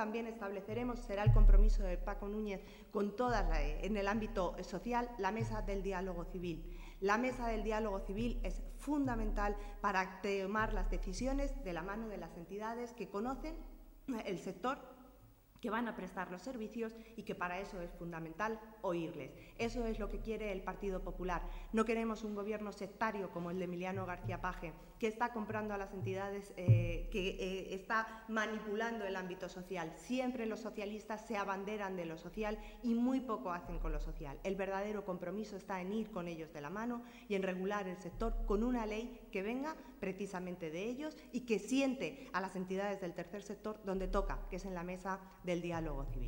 también estableceremos, será el compromiso de Paco Núñez con todas en el ámbito social, la mesa del diálogo civil. La mesa del diálogo civil es fundamental para tomar las decisiones de la mano de las entidades que conocen el sector, que van a prestar los servicios y que para eso es fundamental oírles. Eso es lo que quiere el Partido Popular. No queremos un gobierno sectario como el de Emiliano García Paje, que está comprando a las entidades, que está manipulando el ámbito social. Siempre los socialistas se abanderan de lo social y muy poco hacen con lo social. El verdadero compromiso está en ir con ellos de la mano y en regular el sector con una ley que venga precisamente de ellos y que siente a las entidades del tercer sector donde toca, que es en la mesa del diálogo civil.